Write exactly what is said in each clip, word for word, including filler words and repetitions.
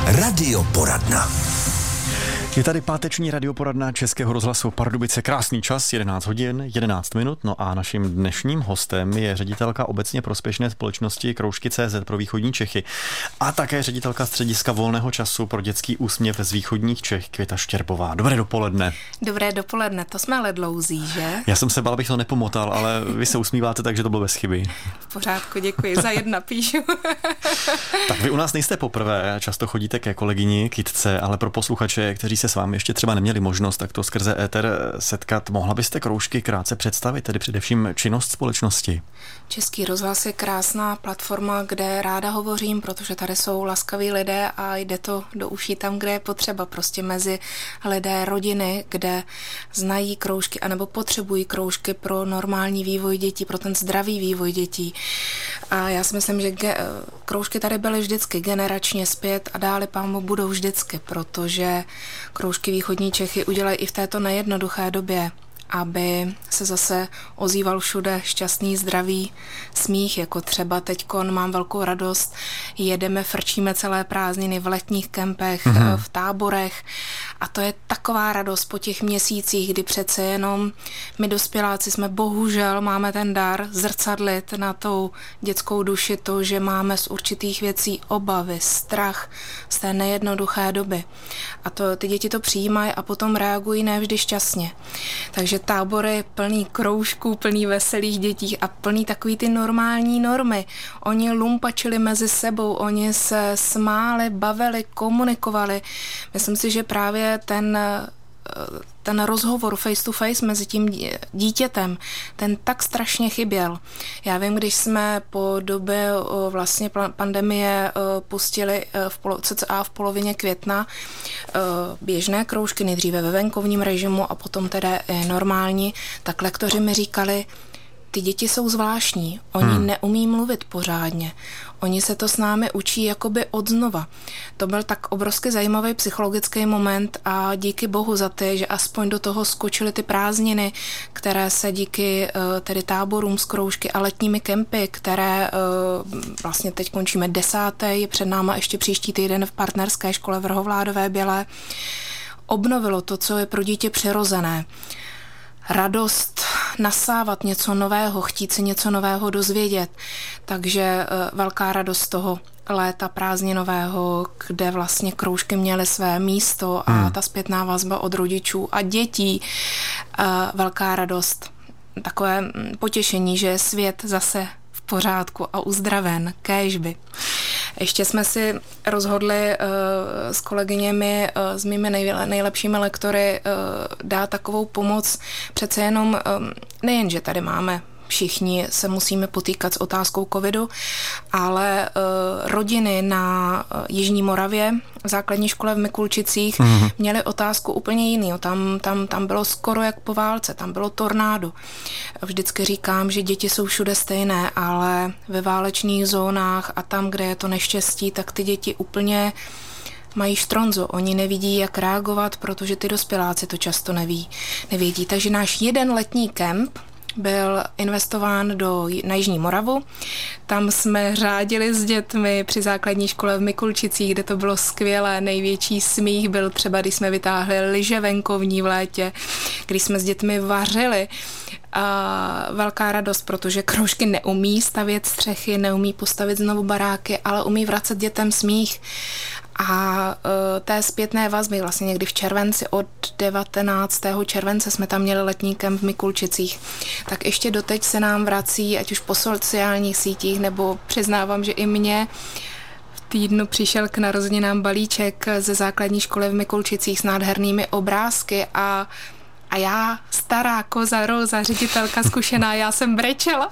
Radioporadna. Je tady páteční radioporadna Českého rozhlasu Pardubice. Krásný čas, jedenáct hodin, jedenáct minut. No a naším dnešním hostem je ředitelka obecně prospěšné společnosti Kroužky tečka cé zet pro východní Čechy a také ředitelka střediska volného času pro dětský úsměv z východních Čech Květa Štěrpová. Dobré dopoledne. Dobré dopoledne, to jsme ale dlouzí, že? Já jsem se bál, abych to nepomotal, ale vy se usmíváte, takže to bylo bez chyby. V pořádku, děkuji, za jedna píšu. Tak vy u nás nejste poprvé, často chodíte ke kolegyni Kytce, ale pro posluchače, kteří se s vámi ještě třeba neměli možnost tak to skrze éter setkat, mohla byste Kroužky krátce představit, tedy především činnost společnosti? Český rozhlas je krásná platforma, kde ráda hovořím, protože tady jsou laskaví lidé a jde to do uší tam, kde je potřeba, prostě mezi lidé, rodiny, kde znají kroužky anebo potřebují kroužky pro normální vývoj dětí, pro ten zdravý vývoj dětí. A já si myslím, že ge- kroužky tady byly vždycky generačně zpět a dále pámu budou vždycky, protože Kroužky východní Čechy udělají i v této nejednoduché době, aby se zase ozýval všude šťastný, zdravý smích, jako třeba teďkon mám velkou radost, jedeme, frčíme celé prázdniny v letních kempech, mm-hmm. v táborech a to je taková radost po těch měsících, kdy přece jenom my dospěláci jsme bohužel, máme ten dar zrcadlit na tou dětskou duši to, že máme z určitých věcí obavy, strach z té nejednoduché doby. A to, ty děti to přijímají a potom reagují nevždy šťastně. Takže tábory plný kroužků, plný veselých dětí a plný takový ty normální normy. Oni lumpačili mezi sebou, oni se smáli, bavili, komunikovali. Myslím si, že právě ten ten rozhovor face to face mezi tím dítětem, ten tak strašně chyběl. Já vím, když jsme po době vlastně pandemie pustili v polo, cca v polovině května běžné kroužky, nejdříve ve venkovním režimu a potom teda normální, tak lektoři mi říkali, ty děti jsou zvláštní, oni hmm. neumí mluvit pořádně. Oni se to s námi učí jakoby od znova. To byl tak obrovsky zajímavý psychologický moment a díky bohu za ty, že aspoň do toho skočily ty prázdniny, které se díky tedy táborům z kroužky a letními kempy, které vlastně teď končíme desáté, je před náma ještě příští týden v partnerské škole v Rohovládové Bělé, obnovilo to, co je pro dítě přirozené. Radost nasávat něco nového, chtít se něco nového dozvědět. Takže velká radost z toho léta prázdninového, kde vlastně kroužky měly své místo a hmm. ta zpětná vazba od rodičů a dětí. Velká radost, takové potěšení, že je svět zase v pořádku a uzdraven, kéžby. Ještě jsme si rozhodli uh, s kolegyněmi, uh, s mými nej, nejlepšími lektory uh, dát takovou pomoc. Přece jenom um, nejen, že tady máme všichni se musíme potýkat s otázkou covidu, ale uh, rodiny na uh, Jižní Moravě v základní škole v Mikulčicích mm-hmm. měly otázku úplně jiný. Tam, tam, tam bylo skoro jak po válce, tam bylo tornádo. Vždycky říkám, že děti jsou všude stejné, ale ve válečných zónách a tam, kde je to neštěstí, tak ty děti úplně mají štronzo. Oni nevidí, jak reagovat, protože ty dospěláci to často neví, nevědí. Takže náš jeden letní kemp byl investován do, na Jižní Moravu. Tam jsme řádili s dětmi při základní škole v Mikulčicích, kde to bylo skvělé. Největší smích byl třeba, když jsme vytáhli lyže venkovní v létě, když jsme s dětmi vařili. A velká radost, protože kroužky neumí stavět střechy, neumí postavit znovu baráky, ale umí vracet dětem smích. A uh, té zpětné vazby vlastně někdy v červenci, od devatenáctého července jsme tam měli letní kemp v Mikulčicích, tak ještě doteď se nám vrací, ať už po sociálních sítích, nebo přiznávám, že i mě v týdnu přišel k narozeninám balíček ze základní školy v Mikulčicích s nádhernými obrázky a A já, stará koza Róza, ředitelka zkušená, já jsem brečela.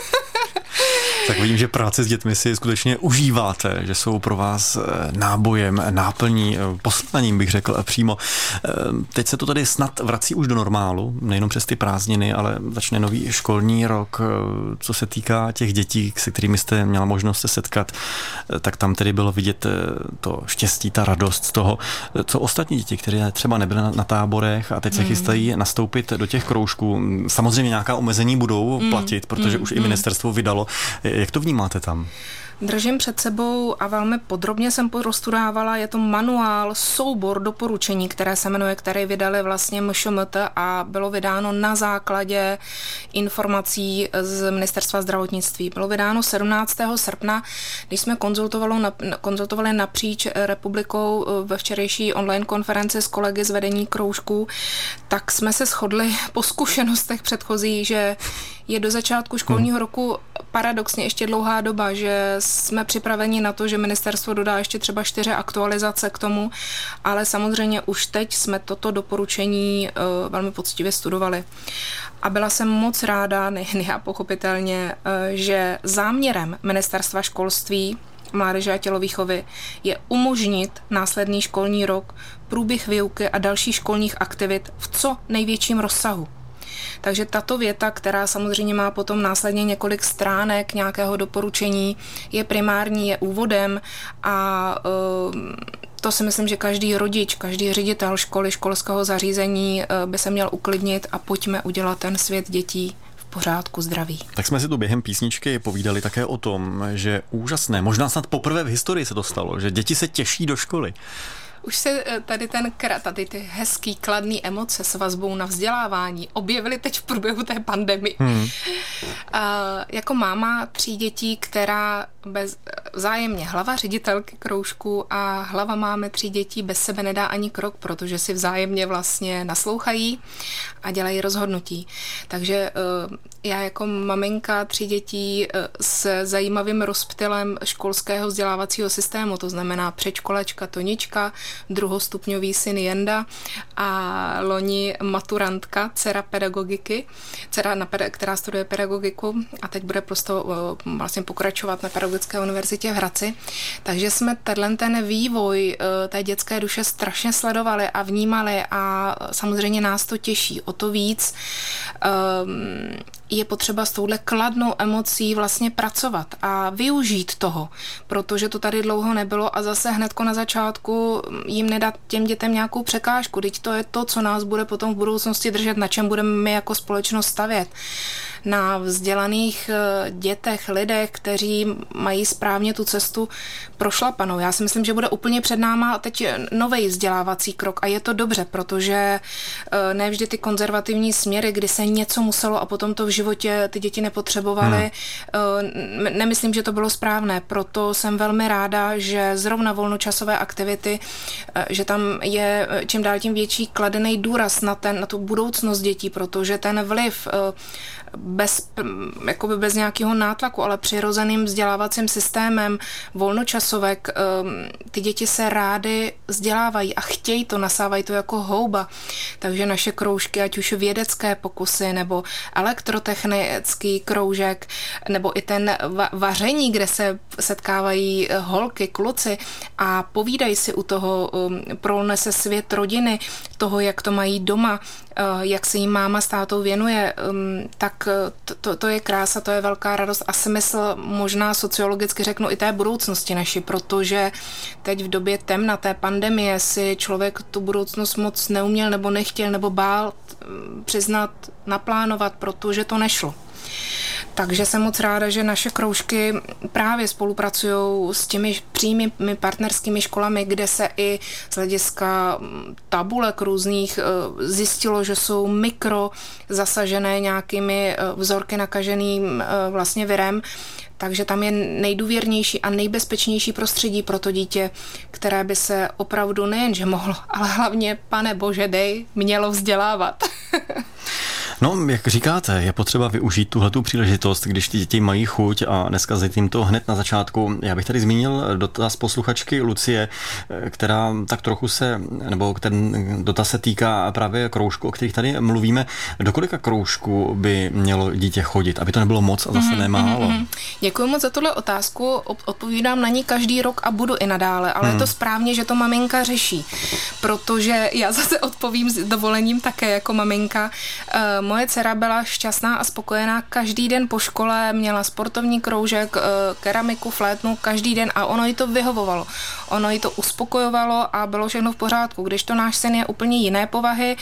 Tak vidím, že práce s dětmi si skutečně užíváte, že jsou pro vás nábojem, náplní, poslaním bych řekl přímo. Teď se to tady snad vrací už do normálu, nejenom přes ty prázdniny, ale začne nový školní rok. Co se týká těch dětí, se kterými jste měla možnost se setkat, tak tam tedy bylo vidět to štěstí, ta radost z toho, co ostatní děti, které třeba nebyly na táborech a teď se chystají nastoupit do těch kroužků. Samozřejmě nějaká omezení budou platit, protože už i ministerstvo vydalo. Jak to vnímáte tam? Držím před sebou a velmi podrobně jsem prostudovala. Je to manuál, soubor doporučení, které se jmenuje, které vydali vlastně M Š M T a bylo vydáno na základě informací z Ministerstva zdravotnictví. Bylo vydáno sedmnáctého srpna, když jsme konzultovali, konzultovali napříč republikou ve včerejší online konferenci s kolegy z vedení kroužků, tak jsme se shodli po zkušenostech předchozí, že je do začátku školního roku paradoxně ještě dlouhá doba, že jsme připraveni na to, že ministerstvo dodá ještě třeba čtyři aktualizace k tomu, ale samozřejmě už teď jsme toto doporučení uh, velmi poctivě studovali. A byla jsem moc ráda, nejen já pochopitelně, uh, že záměrem ministerstva školství, mládeže a tělovýchovy je umožnit následný školní rok, průběh výuky a dalších školních aktivit v co největším rozsahu. Takže tato věta, která samozřejmě má potom následně několik stránek nějakého doporučení, je primární, je úvodem a uh, to si myslím, že každý rodič, každý ředitel školy, školského zařízení uh, by se měl uklidnit a pojďme udělat ten svět dětí v pořádku, zdraví. Tak jsme si tu během písničky povídali také o tom, že úžasné, možná snad poprvé v historii se to stalo, že děti se těší do školy. Už se tady ten tady ty hezký, kladný emoce s vazbou na vzdělávání objevily teď v průběhu té pandemie. Hmm. A jako máma tří dětí, která bez, vzájemně hlava ředitelky kroužku a hlava máme tří dětí bez sebe nedá ani krok, protože si vzájemně vlastně naslouchají a dělají rozhodnutí. Takže já jako maminka tří dětí s zajímavým rozptylem školského vzdělávacího systému, to znamená předškolačka Tonička, druhostupňový syn Jenda a loni maturantka, dcera pedagogiky, dcera, která studuje pedagogiku a teď bude prostě vlastně pokračovat na Pedagogické univerzitě v Hradci. Takže jsme tenhle ten vývoj té dětské duše strašně sledovali a vnímali a samozřejmě nás to těší. O to víc je potřeba s touhle kladnou emocí vlastně pracovat a využít toho, protože to tady dlouho nebylo a zase hnedko na začátku jim nedat těm dětem nějakou překážku. Teď to je to, co nás bude potom v budoucnosti držet, na čem budeme my jako společnost stavět. Na vzdělaných dětech, lidech, kteří mají správně tu cestu prošlapanou. Já si myslím, že bude úplně před náma teď nový vzdělávací krok a je to dobře, protože ne vždy ty konzervativní směry, kdy se něco muselo a potom to v životě ty děti nepotřebovaly, hmm. nemyslím, že to bylo správné. Proto jsem velmi ráda, že zrovna volnočasové aktivity, že tam je čím dál tím větší kladený důraz na, ten, na tu budoucnost dětí, protože ten vliv bez, jakoby bez nějakého nátlaku, ale přirozeným vzdělávacím systémem volnočasovek, ty děti se rády vzdělávají a chtějí to, nasávají to jako houba. Takže naše kroužky, ať už vědecké pokusy, nebo elektrotechnický kroužek, nebo i ten vaření, kde se setkávají holky, kluci a povídají si u toho, prolne se svět rodiny, toho, jak to mají doma, jak se jim máma s tátou věnuje, tak to, to, to je krása, to je velká radost a smysl, možná sociologicky řeknu, i té budoucnosti naší, protože teď v době temna té pandemie si člověk tu budoucnost moc neuměl nebo nechtěl nebo bál přiznat, naplánovat, protože to nešlo. Takže jsem moc ráda, že naše kroužky právě spolupracují s těmi přímými partnerskými školami, kde se i z hlediska tabulek různých zjistilo, že jsou mikro zasažené nějakými vzorky nakaženým vlastně virem. Takže tam je nejdůvěrnější a nejbezpečnější prostředí pro to dítě, které by se opravdu nejenže mohlo, ale hlavně, pane bože dej, mělo vzdělávat. No, jak říkáte, je potřeba využít tuhletu příležitost, když ty děti mají chuť a neskazit jim to hned na začátku. Já bych tady zmínil dotaz posluchačky Lucie, která tak trochu se, nebo ten dotaz se týká právě kroužku, o kterých tady mluvíme. Do kolika kroužků by mělo dítě chodit, aby to nebylo moc a zase mm, nemálo? Mm, mm. Děkuji moc za tuhle otázku. Odpovídám na ní každý rok a budu i nadále, ale mm. je to správně, že to maminka řeší, protože já zase odpovím s dovolením také jako maminka. moje dcera byla šťastná a spokojená každý den po škole, měla sportovní kroužek, keramiku, flétnu každý den a ono jí to vyhovovalo. Ono jí to uspokojovalo a bylo všechno v pořádku. Když to náš syn je úplně jiné povahy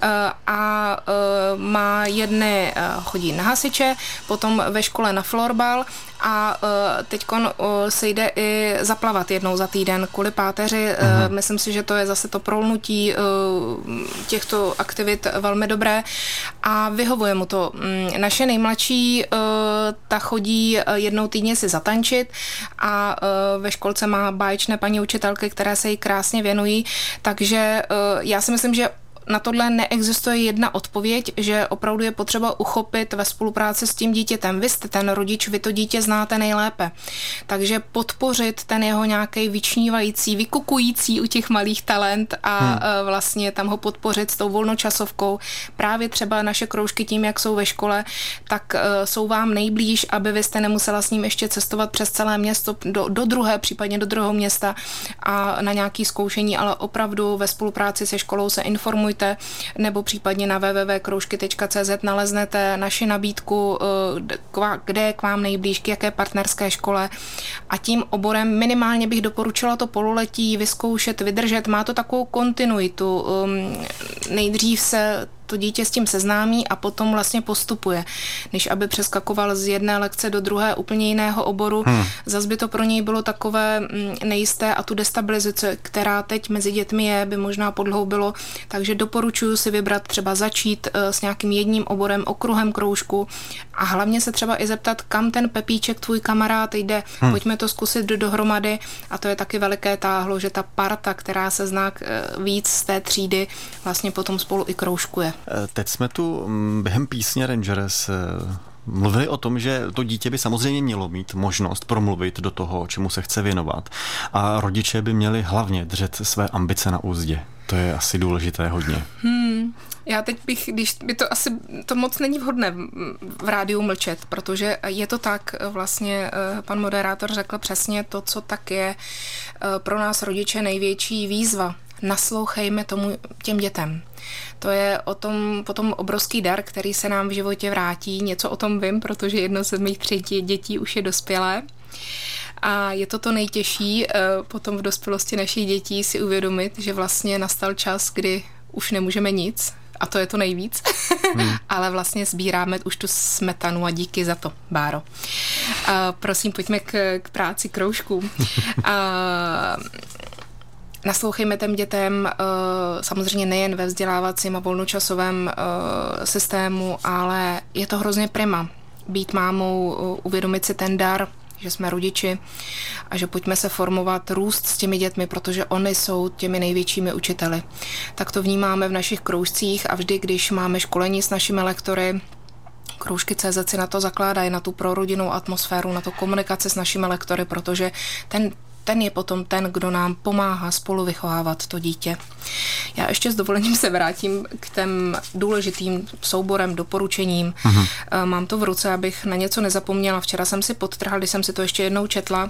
a má jedny, chodí na hasiče, potom ve škole na florbal a teďkon se jde i zaplavat jednou za týden kvůli páteři. Uh-huh. Myslím si, že to je zase to prolnutí těchto aktivit velmi dobré a vyhovuje mu to. Naše nejmladší ta chodí jednou týdně si zatančit a ve školce má báječné paní učitelky, které se jí krásně věnují, takže já si myslím, že na tohle neexistuje jedna odpověď, že opravdu je potřeba uchopit ve spolupráci s tím dítětem. Vy jste ten rodič, vy to dítě znáte nejlépe. Takže podpořit ten jeho nějaký vyčnívající, vykukující u těch malých talent a hmm. vlastně tam ho podpořit s tou volnočasovkou. Právě třeba naše kroužky tím, jak jsou ve škole, tak jsou vám nejblíž, aby vy jste nemusela s ním ještě cestovat přes celé město do, do druhé, případně do druhého města a na nějaké zkoušení, ale opravdu ve spolupráci se školou se informujte nebo případně na w w w tečka kroužky tečka c z naleznete naši nabídku, kde je k vám nejblíž, k jaké partnerské škole a tím oborem minimálně bych doporučila to pololetí vyzkoušet, vydržet. Má to takovou kontinuitu. Nejdřív se to dítě s tím seznámí a potom vlastně postupuje, než aby přeskakoval z jedné lekce do druhé úplně jiného oboru. Hmm. Zas by to pro něj bylo takové nejisté a tu destabilizaci, která teď mezi dětmi je, by možná podhloubilo, takže doporučuji si vybrat třeba začít s nějakým jedním oborem, okruhem kroužku a hlavně se třeba i zeptat, kam ten Pepíček, tvůj kamarád, jde, hmm. pojďme to zkusit dohromady a to je taky veliké táhlo, že ta parta, která se zná víc z té třídy, vlastně potom spolu i kroužkuje. Teď jsme tu během písně Rangers mluvili o tom, že to dítě by samozřejmě mělo mít možnost promluvit do toho, čemu se chce věnovat a rodiče by měli hlavně držet své ambice na úzdě. To je asi důležité hodně. Hmm. Já teď bych, když by to asi, to moc není vhodné v rádiu mlčet, protože je to tak, vlastně pan moderátor řekl přesně to, co tak je pro nás rodiče největší výzva. Naslouchejme tomu těm dětem. To je o tom potom obrovský dar, který se nám v životě vrátí. Něco o tom vím, protože jedno z mých třetí dětí už je dospělé. A je to to nejtěžší potom v dospělosti našich dětí si uvědomit, že vlastně nastal čas, kdy už nemůžeme nic. A to je to nejvíc. Hmm. Ale vlastně sbíráme už tu smetanu a díky za to, Báro. A prosím, pojďme k, k práci kroužků. A naslouchejme těm dětem samozřejmě nejen ve vzdělávacím a volnočasovém systému, ale je to hrozně prima. Být mámou, uvědomit si ten dar, že jsme rodiči a že pojďme se formovat, růst s těmi dětmi, protože oni jsou těmi největšími učiteli. Tak to vnímáme v našich kroužcích a vždy, když máme školení s našimi lektory, Kroužky tečka cé zet si na to zakládají, na tu prorodinnou atmosféru, na tu komunikaci s našimi lektory, protože ten ten je potom ten, kdo nám pomáhá spolu vychovávat to dítě. Já ještě s dovolením se vrátím k těm důležitým souborem, doporučením. Aha. Mám to v ruce, abych na něco nezapomněla. Včera jsem si podtrhla, když jsem si to ještě jednou četla.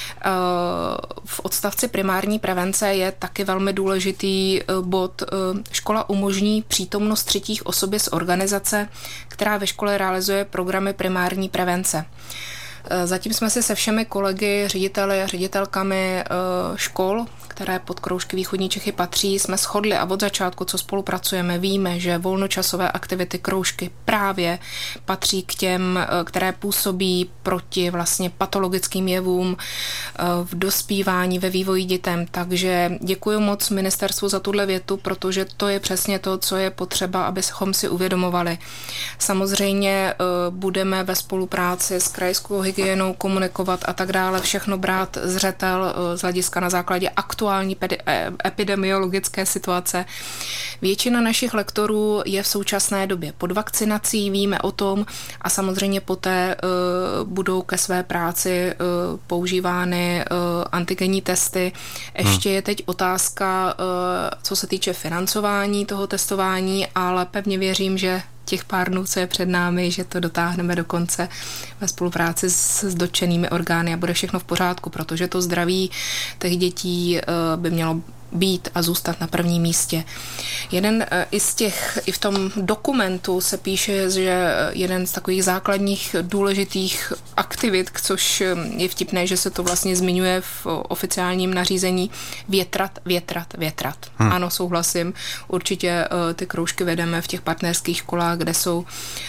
V odstavci primární prevence je taky velmi důležitý bod. Škola umožní přítomnost třetích osoby z organizace, která ve škole realizuje programy primární prevence. Zatím jsme si se všemi kolegy, řediteli a ředitelkami škol, které pod Kroužky východní Čechy patří, jsme shodli a od začátku, co spolupracujeme, víme, že volnočasové aktivity kroužky právě patří k těm, které působí proti vlastně patologickým jevům v dospívání, ve vývoji dětem. Takže děkuji moc ministerstvu za tuhle větu, protože to je přesně to, co je potřeba, abychom si uvědomovali. Samozřejmě budeme ve spolupráci s krajskou hygienou komunikovat a tak dále, všechno brát zřetel z hlediska na základě aktuální epidemiologické situace. Většina našich lektorů je v současné době pod vakcinací, víme o tom a samozřejmě poté uh, budou ke své práci uh, používány uh, antigenní testy. Ještě je teď otázka, uh, co se týče financování toho testování, ale pevně věřím, že těch pár dnů, co je před námi, že to dotáhneme do konce ve spolupráci s, s dotčenými orgány a bude všechno v pořádku, protože to zdraví těch dětí by mělo být a zůstat na prvním místě. Jeden i z těch, i v tom dokumentu se píše, že jeden z takových základních důležitých aktivit, což je vtipné, že se to vlastně zmiňuje v oficiálním nařízení, větrat, větrat, větrat. Hmm. Ano, souhlasím. Určitě ty kroužky vedeme v těch partnerských školách, kde jsou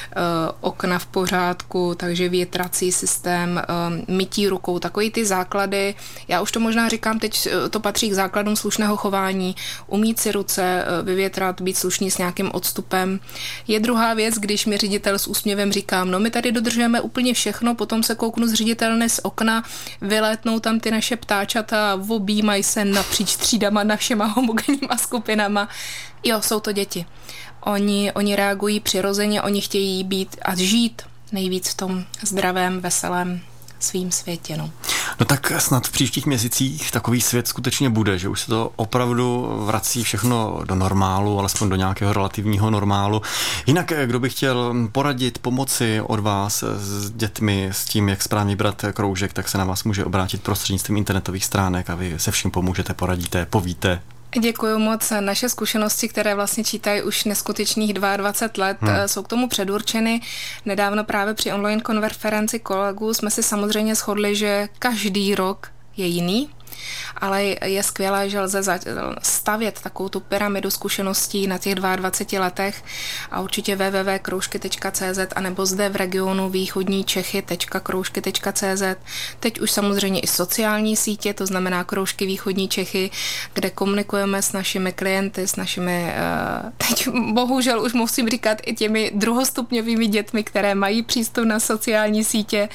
okna v pořádku, takže větrací systém, mytí rukou, takový ty základy. Já už to možná říkám, teď to patří k základům slušného chování, umýt si ruce, vyvětrat, být slušný s nějakým odstupem. Je druhá věc, když mi ředitel s úsměvem říká, no my tady dodržujeme úplně všechno, potom se kouknu z ředitelny z okna, vylétnou tam ty naše ptáčata, objímají se napříč třídama, na všema homogenníma skupinama. Jo, jsou to děti. Oni, oni reagují přirozeně, oni chtějí být a žít nejvíc v tom zdravém, veselém svým světě. No. no tak snad v příštích měsících takový svět skutečně bude, že už se to opravdu vrací všechno do normálu, alespoň do nějakého relativního normálu. Jinak, kdo by chtěl poradit, pomoci od vás s dětmi, s tím, jak správně brát kroužek, tak se na vás může obrátit prostřednictvím internetových stránek a vy se vším pomůžete, poradíte, povíte. Děkuji moc. Naše zkušenosti, které vlastně čítají už neskutečných dvacet dva let, hmm. jsou k tomu předurčeny. Nedávno právě při online konferenci kolegů jsme si samozřejmě shodli, že každý rok je jiný, ale je skvělé, že lze stavět takovou tu pyramidu zkušeností na těch dvaceti dvou letech a určitě w w w tečka kroužky tečka c z anebo zde v regionu východní Čechy tečka kroužky tečka c z. Teď už samozřejmě i sociální sítě, to znamená Kroužky východní Čechy, kde komunikujeme s našimi klienty, s našimi, teď bohužel už musím říkat i těmi druhostupňovými dětmi, které mají přístup na sociální sítě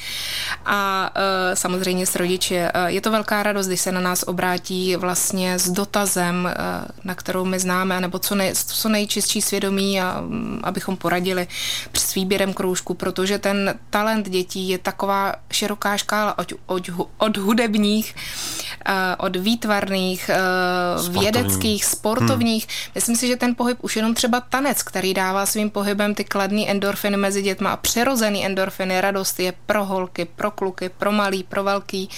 a samozřejmě s rodiči. Je to velká radost, když se na nás obrátí vlastně s dotazem, na kterou my známe, nebo co, nej, co nejčistší svědomí, a, abychom poradili s výběrem kroužku, protože ten talent dětí je taková široká škála od, od, od hudebních, od výtvarných, sportovní. vědeckých, sportovních. Hmm. Myslím si, že ten pohyb, už jenom třeba tanec, který dává svým pohybem ty kladný endorfiny mezi dětma a přirozený endorfiny, radost je pro holky, pro kluky, pro malý, pro velký.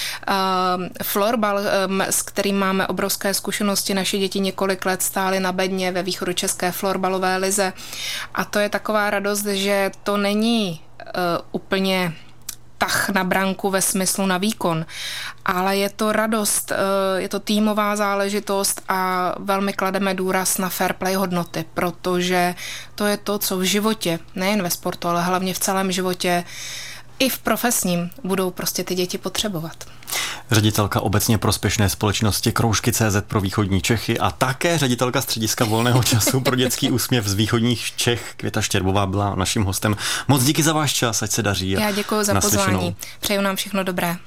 Florbal, s kterým máme obrovské zkušenosti, naše děti několik let stály na bedně ve východočeské florbalové lize a to je taková radost, že to není uh, úplně tah na branku ve smyslu na výkon, ale je to radost, je to týmová záležitost a velmi klademe důraz na fair play hodnoty, protože to je to, co v životě, nejen ve sportu, ale hlavně v celém životě i v profesním budou prostě ty děti potřebovat. Ředitelka obecně prospěšné společnosti Kroužky tečka cé zet pro východní Čechy a také ředitelka střediska volného času pro dětský úsměv z východních Čech, Květa Štěrbová, byla naším hostem. Moc díky za váš čas, ať se daří. Já děkuji za pozvání. Přeju nám všechno dobré.